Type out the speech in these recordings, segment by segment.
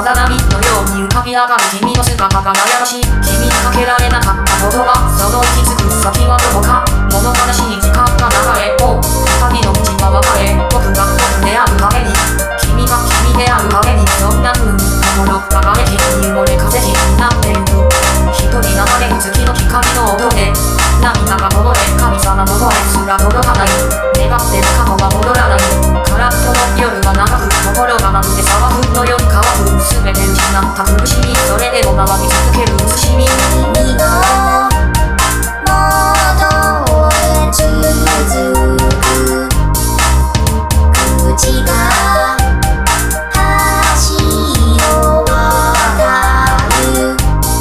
ざ波のように浮かび上がる君の姿が悩ましい。君にかけられなかった言葉、その行き着く先はどこか。物悲しい時間が流れ、もう二人の道は別れ。僕が僕であるために、君が君であるために、そんな風に心が流れて埋もれ風になっている。一人流れる月の光の音で涙がこぼれ、神様の声すら届かない。願ってる過去は戻らない。空っぽの夜が長く、心がまるで砂漠のように乾く。全て失った苦しみ、それでも回り続ける苦しみ。 君の元へ続く口が橋を渡る。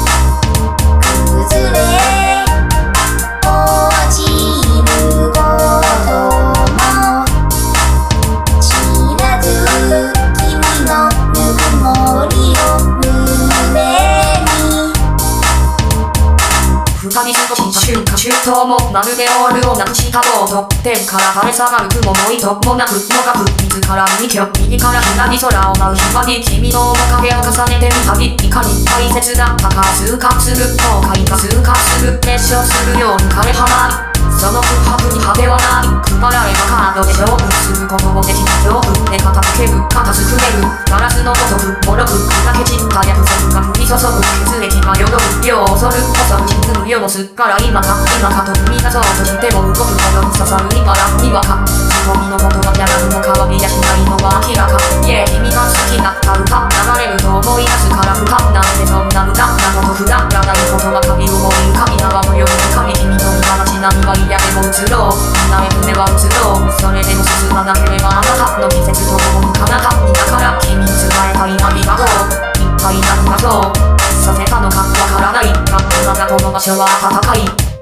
崩れ落ちることも知らず、君のぬくもりを胸に。 二人少し春夏秋冬もまるでオールをなくしたボート。天から垂れ下がる雲もいともなくもがく。自ら右手を右から左空を舞う暇に、君の面影を重ねてみたり。いかに大切だったか痛感する。後悔が痛感する。熱唱するように枯れ葉舞い。その空白に果てはない。配られたカードで勝負することもできない恐怖で片付ける、片付ける。ガラスのごとく脆く砕け散った約束が降り注ぐ。血液がよどる世を恐る恐る沈む世のすっから今かと踏み出そうとしても動くほどに刺さる今らにわか。仕込みのことはやらずも変わりやしないのは明らか。君が好きだった歌流れると思い出すから不安なんて、そんな無駄なことくだらないことばかり思い浮かび縄のように神君の見放し波は嫌でも移ろう。みんな船は移ろう。それでも進まなければあなたの季節と共に彼方に。だから君に伝えたいありがとう。一体何がそうさせたのかわからないが、今がこの場所は暖かい。